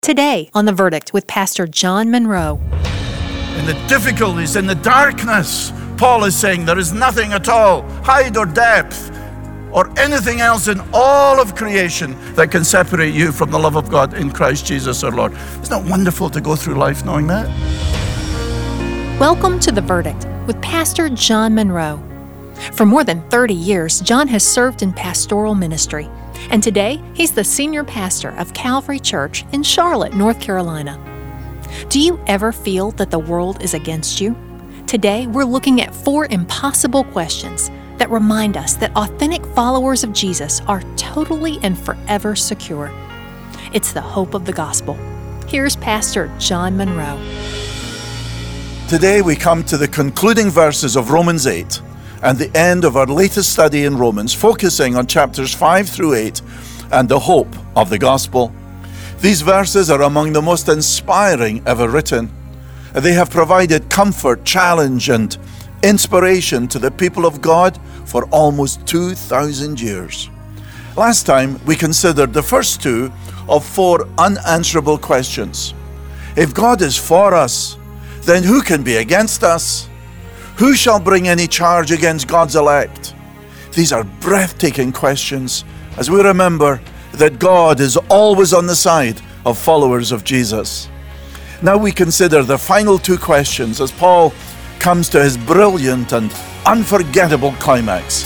Today on The Verdict with Pastor John Monroe. In the difficulties, in the darkness, Paul is saying there is nothing at all, height or depth, or anything else in all of creation that can separate you from the love of God in Christ Jesus our Lord. Isn't it wonderful to go through life knowing that? Welcome to The Verdict with Pastor John Monroe. For more than 30 years, John has served in pastoral ministry. And today, he's the senior pastor of Calvary Church in Charlotte, North Carolina. Do you ever feel that the world is against you? Today, we're looking at 4 impossible questions that remind us that authentic followers of Jesus are totally and forever secure. It's the hope of the gospel. Here's Pastor John Monroe. Today we come to the concluding verses of Romans 8 and the end of our latest study in Romans, focusing on chapters 5 through 8 and the hope of the gospel. These verses are among the most inspiring ever written. They have provided comfort, challenge, and inspiration to the people of God for almost 2,000 years. Last time, we considered the first 2 of 4 unanswerable questions. If God is for us, then who can be against us? Who shall bring any charge against God's elect? These are breathtaking questions as we remember that God is always on the side of followers of Jesus. Now we consider the final 2 questions as Paul comes to his brilliant and unforgettable climax.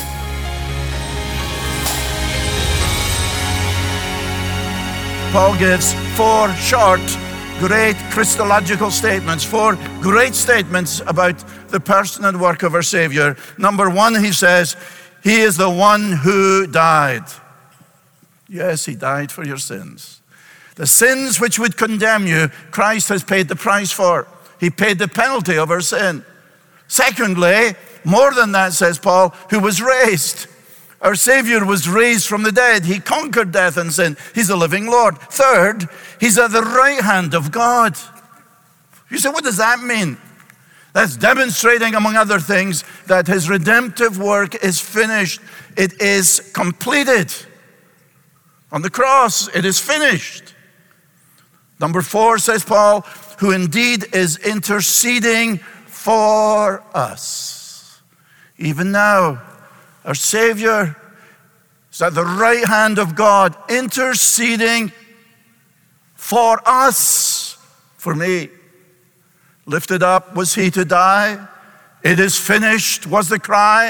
Paul gives 4 short, great Christological statements, 4 great statements about the person and work of our Savior. Number 1, he says, He is the one who died. Yes, He died for your sins. The sins which would condemn you, Christ has paid the price for. He paid the penalty of our sin. Secondly, more than that, says Paul, who was raised. Our Savior was raised from the dead. He conquered death and sin. He's the living Lord. Third, He's at the right hand of God. You say, what does that mean? That's demonstrating, among other things, that His redemptive work is finished. It is completed. On the cross, it is finished. Number 4, says Paul, who indeed is interceding for us. Even now, our Savior is at the right hand of God, interceding for us, for me. Lifted up was He to die. It is finished was the cry.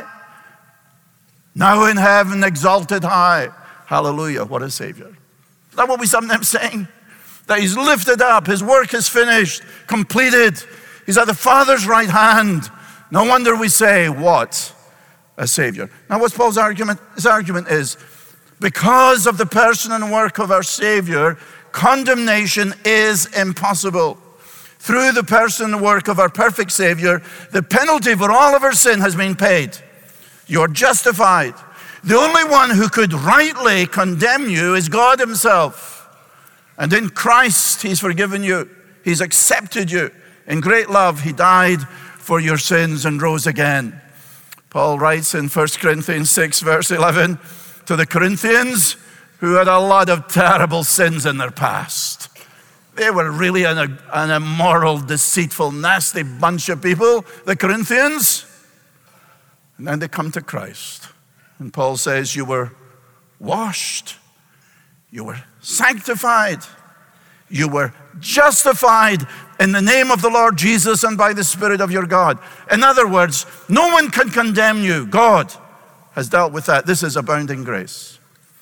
Now in heaven exalted high. Hallelujah, what a Savior. Is that what we sometimes sing? That He's lifted up, His work is finished, completed. He's at the Father's right hand. No wonder we say, what a Savior. Now what's Paul's argument? His argument is, because of the person and work of our Savior, condemnation is impossible. Through the person and work of our perfect Savior, the penalty for all of our sin has been paid. You're justified. The only one who could rightly condemn you is God Himself. And in Christ, He's forgiven you. He's accepted you. In great love, He died for your sins and rose again. Paul writes in 1 Corinthians 6, verse 11, to the Corinthians who had a lot of terrible sins in their past. They were really an immoral, deceitful, nasty bunch of people, the Corinthians. And then they come to Christ. And Paul says, you were washed, you were sanctified, you were justified in the name of the Lord Jesus and by the Spirit of your God. In other words, no one can condemn you. God has dealt with that. This is abounding grace.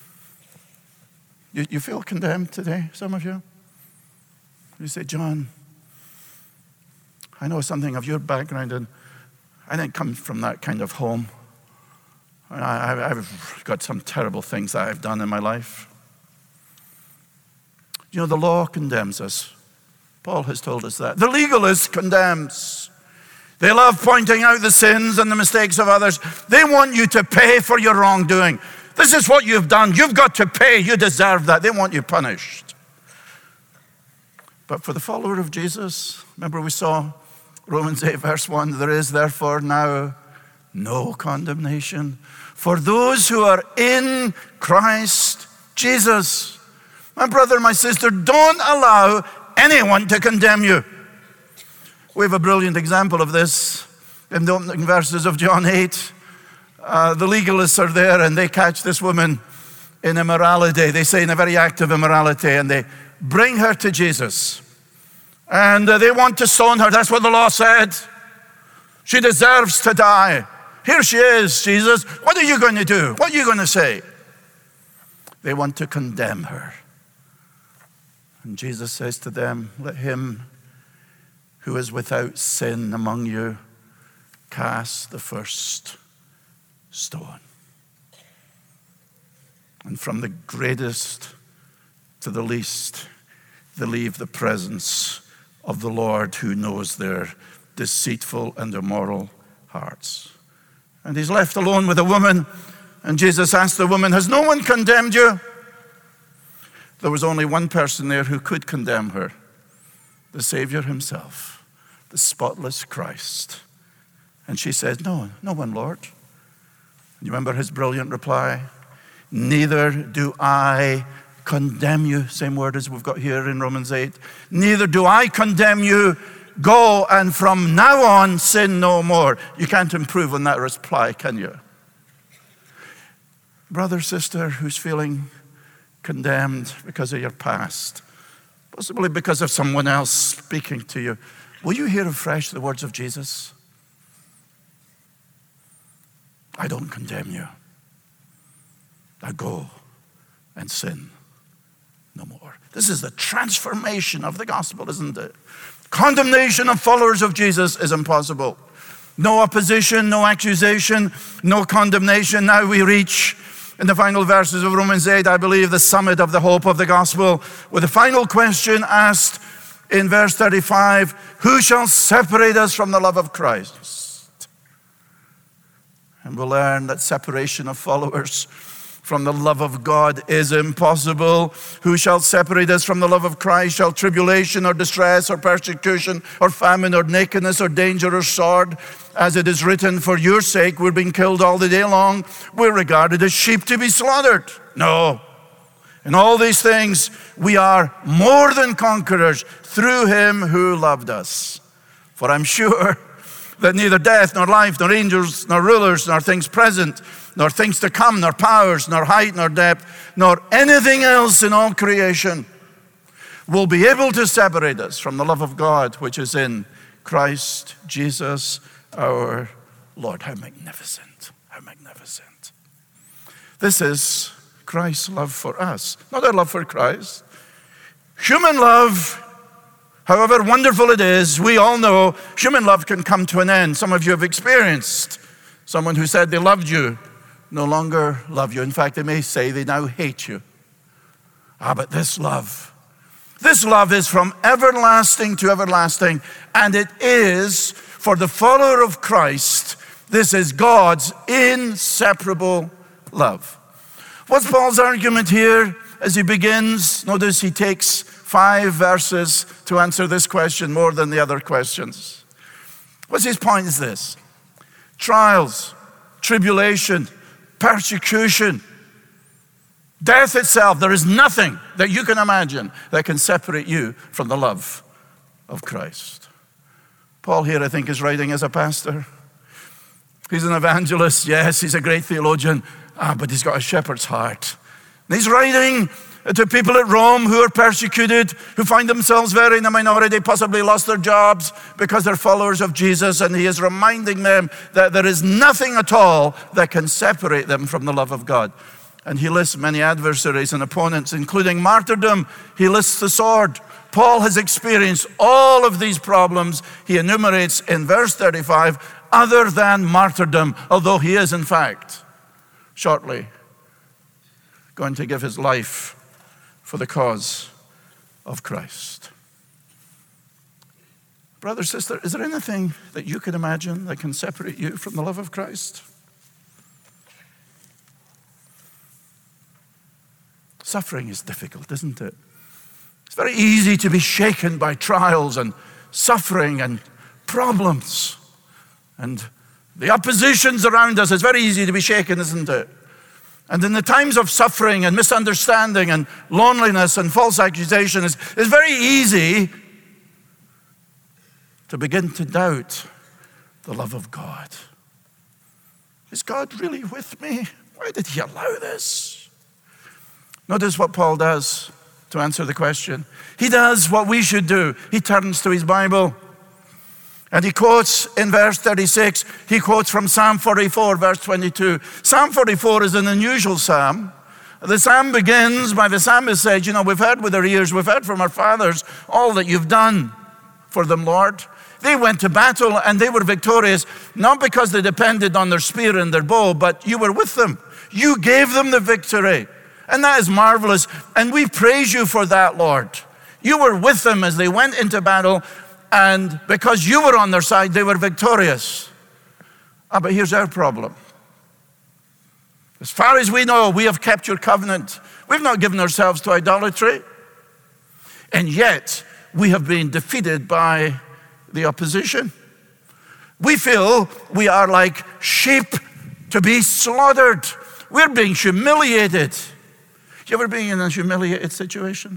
You feel condemned today, some of you? You say, John, I know something of your background, and I didn't come from that kind of home. I've got some terrible things that I've done in my life. You know, the law condemns us. Paul has told us that. The legalist condemns. They love pointing out the sins and the mistakes of others. They want you to pay for your wrongdoing. This is what you've done. You've got to pay. You deserve that. They want you punished. But for the follower of Jesus, remember we saw Romans 8, verse 1, there is therefore now no condemnation for those who are in Christ Jesus. My brother, my sister, don't allow anyone to condemn you. We have a brilliant example of this in the opening verses of John 8. The legalists are there and they catch this woman in immorality. They say in a very act of immorality, and they bring her to Jesus. And they want to stone her. That's what the law said. She deserves to die. Here she is, Jesus. What are you going to do? What are you going to say? They want to condemn her. And Jesus says to them, let him who is without sin among you cast the first stone. And from the greatest to the least, they leave the presence of the Lord who knows their deceitful and immoral hearts. And he's left alone with a woman, and Jesus asked the woman, has no one condemned you? There was only one person there who could condemn her, the Savior himself, the spotless Christ. And she said, no one, Lord. And you remember his brilliant reply? Neither do I condemn you. Same word as we've got here in Romans 8. Neither do I condemn you. Go, and from now on sin no more. You can't improve on that reply, can you? Brother, sister, who's feeling condemned because of your past, possibly because of someone else speaking to you, will you hear afresh the words of Jesus? I don't condemn you. Now go and sin no more. This is the transformation of the gospel, isn't it? Condemnation of followers of Jesus is impossible. No opposition, no accusation, no condemnation. Now we reach, in the final verses of Romans 8, I believe, the summit of the hope of the gospel, with the final question asked in verse 35, who shall separate us from the love of Christ? And we'll learn that separation of followers from the love of God is impossible. Who shall separate us from the love of Christ? Shall tribulation or distress or persecution or famine or nakedness or danger or sword? As it is written, for your sake we're being killed all the day long. We're regarded as sheep to be slaughtered. No. In all these things we are more than conquerors through him who loved us. For I'm sure that neither death, nor life, nor angels, nor rulers, nor things present, nor things to come, nor powers, nor height, nor depth, nor anything else in all creation will be able to separate us from the love of God which is in Christ Jesus our Lord. How magnificent, how magnificent. This is Christ's love for us, not our love for Christ. Human love, however wonderful it is, we all know human love can come to an end. Some of you have experienced someone who said they loved you no longer love you. In fact, they may say they now hate you. But this love is from everlasting to everlasting, and it is for the follower of Christ. This is God's inseparable love. What's Paul's argument here as he begins? Notice he takes 5 verses to answer this question more than the other questions. What's his point is this: trials, tribulation, persecution, death itself, there is nothing that you can imagine that can separate you from the love of Christ. Paul here, I think, is writing as a pastor. He's an evangelist, yes, he's a great theologian, but he's got a shepherd's heart. And he's writing to people at Rome who are persecuted, who find themselves very in a minority, possibly lost their jobs because they're followers of Jesus, and he is reminding them that there is nothing at all that can separate them from the love of God. And he lists many adversaries and opponents, including martyrdom. He lists the sword. Paul has experienced all of these problems he enumerates in verse 35, other than martyrdom, although he is, in fact, shortly going to give his life for the cause of Christ. Brother, sister, is there anything that you can imagine that can separate you from the love of Christ? Suffering is difficult, isn't it? It's very easy to be shaken by trials and suffering and problems. And the oppositions around us, it's very easy to be shaken, isn't it? And in the times of suffering and misunderstanding and loneliness and false accusation, it's very easy to begin to doubt the love of God. Is God really with me? Why did he allow this? Notice what Paul does to answer the question. He does what we should do. He turns to his Bible. And he quotes in verse 36, he quotes from Psalm 44, verse 22. Psalm 44 is an unusual psalm. The psalm begins by the psalmist says, we've heard with our ears, we've heard from our fathers all that you've done for them, Lord. They went to battle and they were victorious, not because they depended on their spear and their bow, but you were with them. You gave them the victory. And that is marvelous. And we praise you for that, Lord. You were with them as they went into battle. And because you were on their side, they were victorious. But here's our problem. As far as we know, we have kept your covenant. We've not given ourselves to idolatry. And yet, we have been defeated by the opposition. We feel we are like sheep to be slaughtered. We're being humiliated. You ever been in a humiliated situation?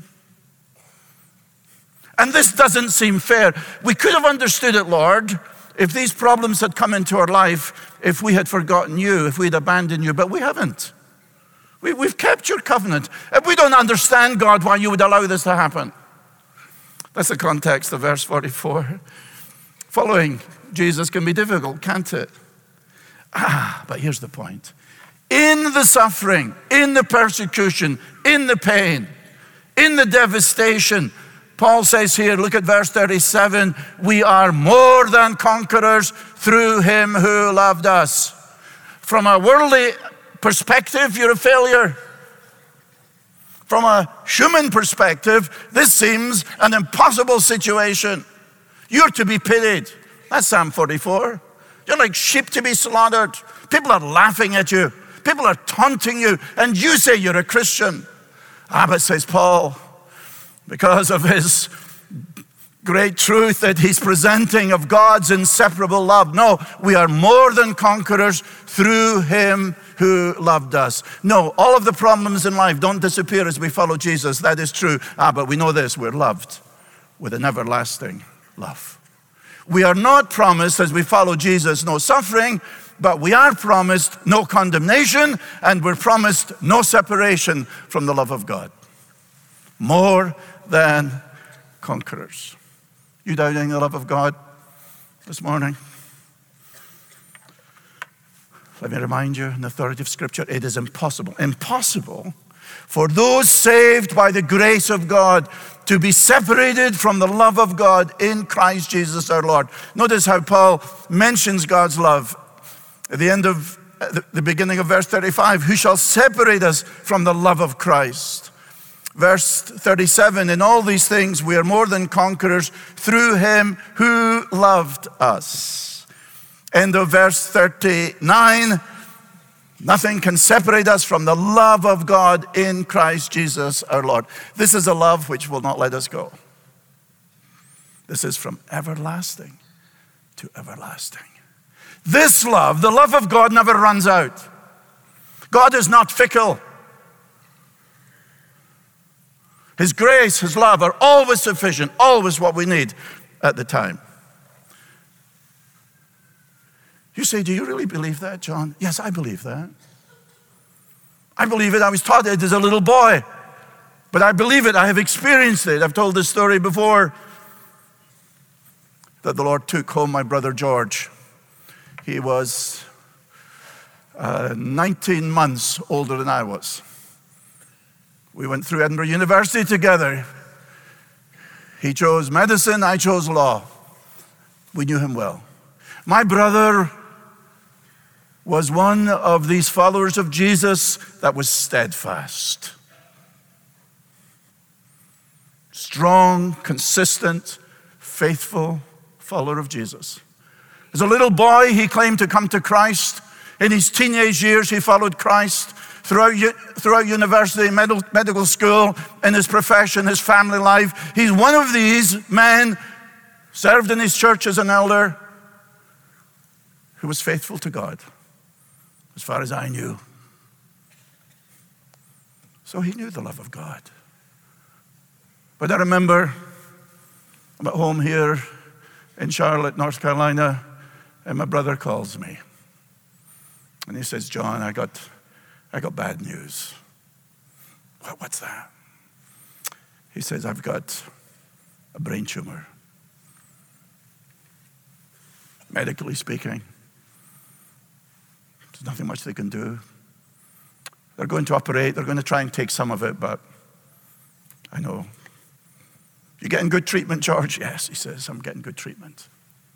And this doesn't seem fair. We could have understood it, Lord, if these problems had come into our life, if we had forgotten you, if we'd abandoned you, but we haven't. We've kept your covenant. If we don't understand, God, why you would allow this to happen. That's the context of verse 44. Following Jesus can be difficult, can't it? But here's the point. In the suffering, in the persecution, in the pain, in the devastation, Paul says here, look at verse 37, we are more than conquerors through him who loved us. From a worldly perspective, you're a failure. From a human perspective, this seems an impossible situation. You're to be pitied. That's Psalm 44. You're like sheep to be slaughtered. People are laughing at you. People are taunting you, and you say you're a Christian. But says Paul, because of his great truth that he's presenting of God's inseparable love. No, we are more than conquerors through him who loved us. No, all of the problems in life don't disappear as we follow Jesus. That is true. But we know this, we're loved with an everlasting love. We are not promised as we follow Jesus no suffering, but we are promised no condemnation, and we're promised no separation from the love of God. More than conquerors. You doubting the love of God this morning? Let me remind you, in the authority of Scripture, it is impossible for those saved by the grace of God to be separated from the love of God in Christ Jesus our Lord. Notice how Paul mentions God's love at the end of the beginning of verse 35. Who shall separate us from the love of Christ? Verse 37, in all these things we are more than conquerors through him who loved us. End of verse 39, nothing can separate us from the love of God in Christ Jesus our Lord. This is a love which will not let us go. This is from everlasting to everlasting. This love, the love of God, never runs out. God is not fickle. His grace, his love are always sufficient, always what we need at the time. You say, do you really believe that, John? Yes, I believe that. I believe it. I was taught it as a little boy. But I believe it. I have experienced it. I've told this story before, that the Lord took home my brother George. He was 19 months older than I was. We went through Edinburgh University together. He chose medicine, I chose law. We knew him well. My brother was one of these followers of Jesus that was steadfast. Strong, consistent, faithful follower of Jesus. As a little boy, he claimed to come to Christ. In his teenage years, he followed Christ. Throughout university, medical school, in his profession, his family life. He's one of these men, served in his church as an elder, who was faithful to God, as far as I knew. So he knew the love of God. But I remember I'm at home here in Charlotte, North Carolina, and my brother calls me. And he says, John, I got bad news. What's that? He says, I've got a brain tumor. Medically speaking, there's nothing much they can do. They're going to operate. They're going to try and take some of it, but I know. You getting good treatment, George? Yes, he says, I'm getting good treatment.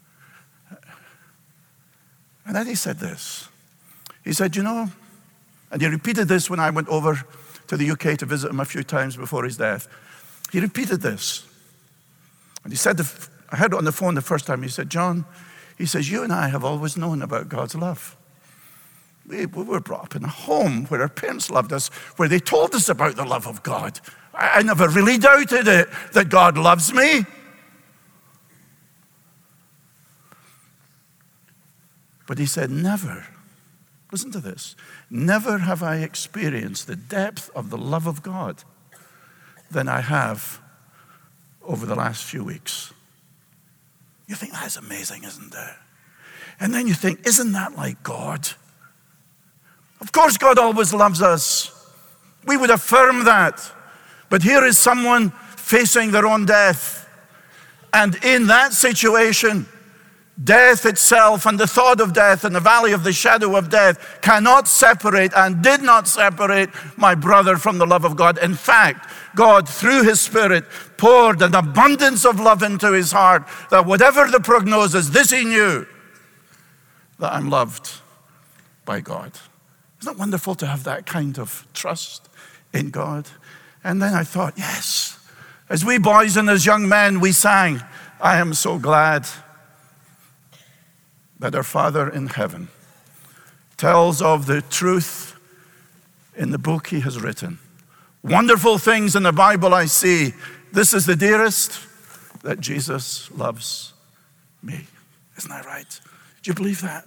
And then he said this. He said, you know, and he repeated this when I went over to the UK to visit him a few times before his death. He repeated this. And he said, I heard it on the phone the first time. He said, John, he says, you and I have always known about God's love. We were brought up in a home where our parents loved us, where they told us about the love of God. I never really doubted it, that God loves me. But he said, never, listen to this, never have I experienced the depth of the love of God than I have over the last few weeks. You think that's amazing, isn't it? And then you think, isn't that like God? Of course God always loves us. We would affirm that. But here is someone facing their own death. And in that situation, death itself and the thought of death and the valley of the shadow of death cannot separate and did not separate my brother from the love of God. In fact, God, through his Spirit, poured an abundance of love into his heart that whatever the prognosis, this he knew, that I'm loved by God. Isn't it wonderful to have that kind of trust in God? And then I thought, yes, as we boys and as young men, we sang, I am so glad that our Father in heaven tells of the truth in the book he has written. Wonderful things in the Bible I see. This is the dearest, that Jesus loves me. Isn't that right? Do you believe that?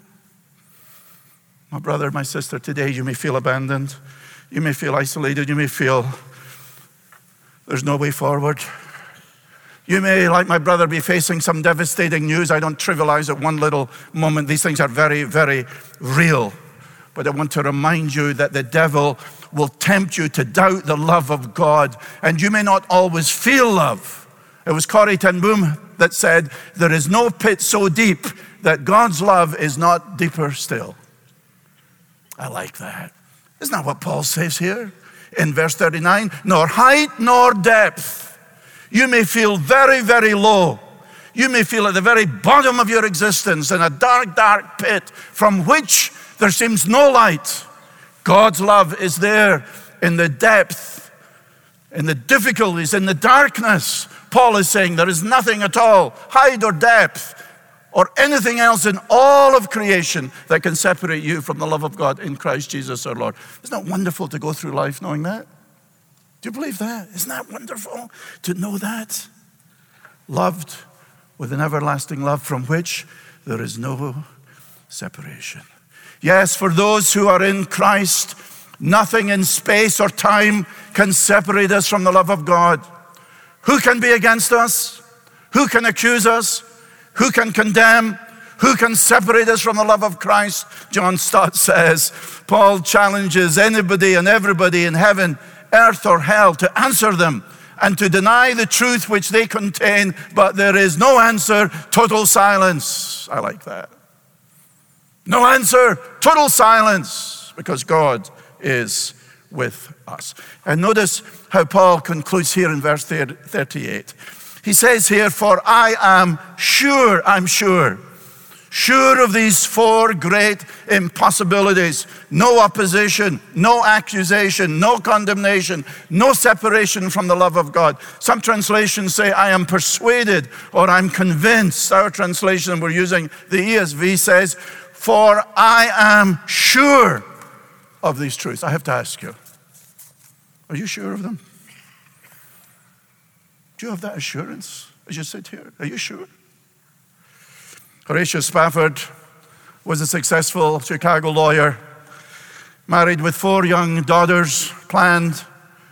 My brother, my sister, today you may feel abandoned. You may feel isolated. You may feel there's no way forward. You may, like my brother, be facing some devastating news. I don't trivialize it one little moment. These things are very, very real. But I want to remind you that the devil will tempt you to doubt the love of God. And you may not always feel love. It was Corrie ten Boom that said, there is no pit so deep that God's love is not deeper still. I like that. Isn't that what Paul says here in verse 39? Nor height nor depth. You may feel very, very low. You may feel at the very bottom of your existence in a dark, dark pit from which there seems no light. God's love is there in the depth, in the difficulties, in the darkness. Paul is saying there is nothing at all, height or depth, or anything else in all of creation that can separate you from the love of God in Christ Jesus our Lord. Isn't that wonderful to go through life knowing that? Do you believe that? Isn't that wonderful to know that? Loved with an everlasting love from which there is no separation. Yes, for those who are in Christ, nothing in space or time can separate us from the love of God. Who can be against us? Who can accuse us? Who can condemn? Who can separate us from the love of Christ? John Stott says, Paul challenges anybody and everybody in heaven, earth, or hell to answer them and to deny the truth which they contain, but there is no answer, total silence. I like that. No answer, total silence, because God is with us. And notice how Paul concludes here in verse 38. He says here, for I am sure, sure of these four great impossibilities. No opposition, no accusation, no condemnation, no separation from the love of God. Some translations say, I am persuaded or I'm convinced. Our translation, we're using the ESV, says, for I am sure of these truths. I have to ask you, are you sure of them? Do you have that assurance as you sit here? Are you sure? Horatio Spafford was a successful Chicago lawyer, married with 4 young daughters, planned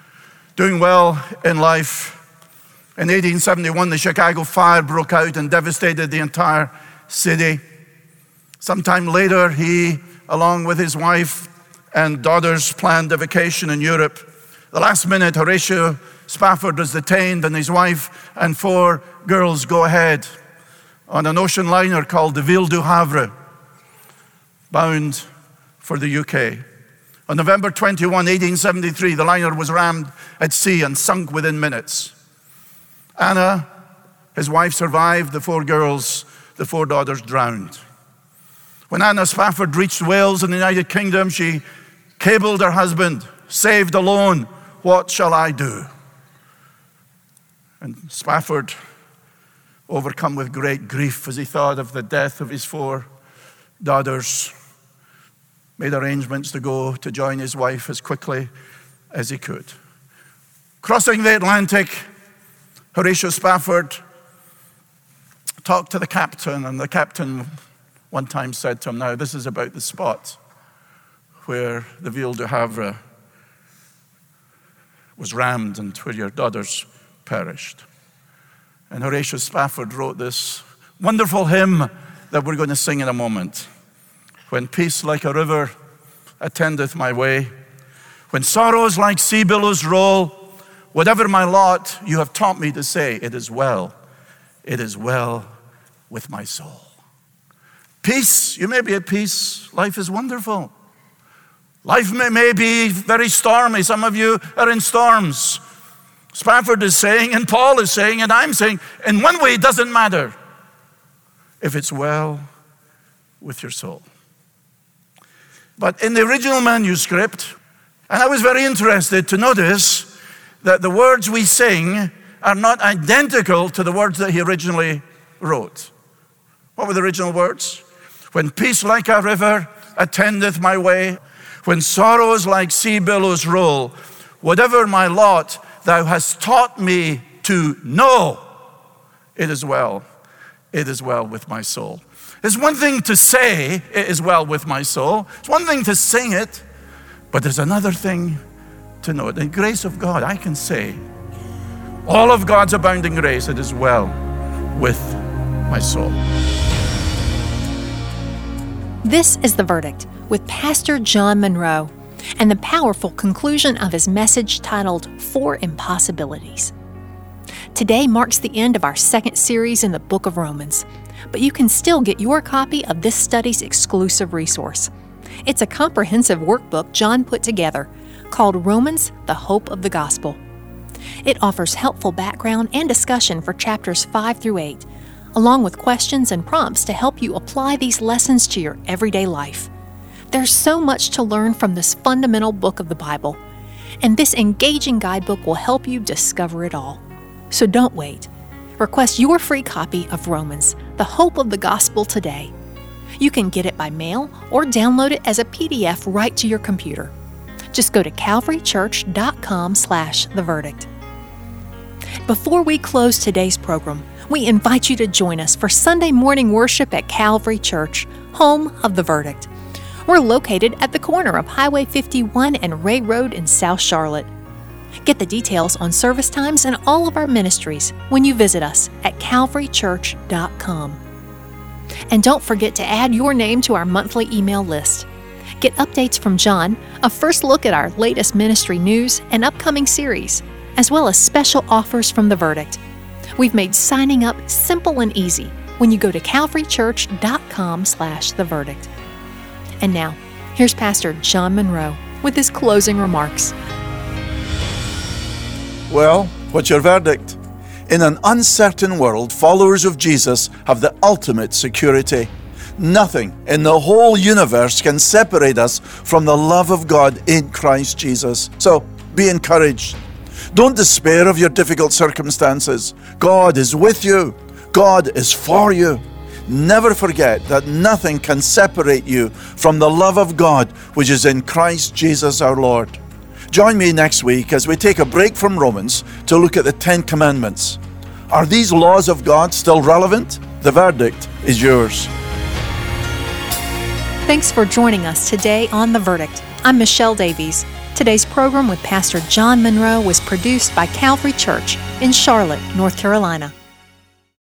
doing well in life. In 1871, the Chicago fire broke out and devastated the entire city. Sometime later, he, along with his wife and daughters, planned a vacation in Europe. The last minute, Horatio Spafford was detained, and his wife and 4 girls go ahead on an ocean liner called the Ville du Havre, bound for the UK. On November 21, 1873, the liner was rammed at sea and sunk within minutes. Anna, his wife, survived. The 4 girls, the 4 daughters, drowned. When Anna Spafford reached Wales in the United Kingdom, she cabled her husband, "Saved alone, what shall I do?" And Spafford, overcome with great grief as he thought of the death of his 4 daughters, made arrangements to go to join his wife as quickly as he could. Crossing the Atlantic, Horatio Spafford talked to the captain, and the captain one time said to him, "Now, this is about the spot where the Ville du Havre was rammed and where your daughters perished." And Horatio Spafford wrote this wonderful hymn that we're going to sing in a moment. When peace like a river attendeth my way, when sorrows like sea billows roll, whatever my lot, you have taught me to say, it is well with my soul. Peace, you may be at peace. Life is wonderful. Life may be very stormy. Some of you are in storms. Spafford is saying, and Paul is saying, and I'm saying, in one way, it doesn't matter if it's well with your soul. But in the original manuscript, and I was very interested to notice that the words we sing are not identical to the words that he originally wrote. What were the original words? When peace like a river attendeth my way, when sorrows like sea billows roll, whatever my lot, thou hast taught me to know, it is well with my soul. It's one thing to say, it is well with my soul. It's one thing to sing it, but there's another thing to know it. The grace of God, I can say, all of God's abounding grace, it is well with my soul. This is The Verdict with Pastor John Monroe and the powerful conclusion of his message titled 4 Impossibilities. Today marks the end of our 2nd series in the book of Romans, but you can still get your copy of this study's exclusive resource. It's a comprehensive workbook John put together called Romans, the Hope of the Gospel. It offers helpful background and discussion for chapters 5 through 8, along with questions and prompts to help you apply these lessons to your everyday life. There's so much to learn from this fundamental book of the Bible, and this engaging guidebook will help you discover it all. So don't wait. Request your free copy of Romans, the Hope of the Gospel today. You can get it by mail or download it as a PDF right to your computer. Just go to calvarychurch.com/theverdict. Before we close today's program, we invite you to join us for Sunday morning worship at Calvary Church, home of The Verdict. We're located at the corner of Highway 51 and Ray Road in South Charlotte. Get the details on service times and all of our ministries when you visit us at calvarychurch.com. And don't forget to add your name to our monthly email list. Get updates from John, a first look at our latest ministry news and upcoming series, as well as special offers from The Verdict. We've made signing up simple and easy when you go to calvarychurch.com/theverdict. And now, here's Pastor John Monroe with his closing remarks. Well, what's your verdict? In an uncertain world, followers of Jesus have the ultimate security. Nothing in the whole universe can separate us from the love of God in Christ Jesus. So, be encouraged. Don't despair of your difficult circumstances. God is with you. God is for you. Never forget that nothing can separate you from the love of God which is in Christ Jesus our Lord. Join me next week as we take a break from Romans to look at the 10 Commandments. Are these laws of God still relevant? The verdict is yours. Thanks for joining us today on The Verdict. I'm Michelle Davies. Today's program with Pastor John Monroe was produced by Calvary Church in Charlotte, North Carolina.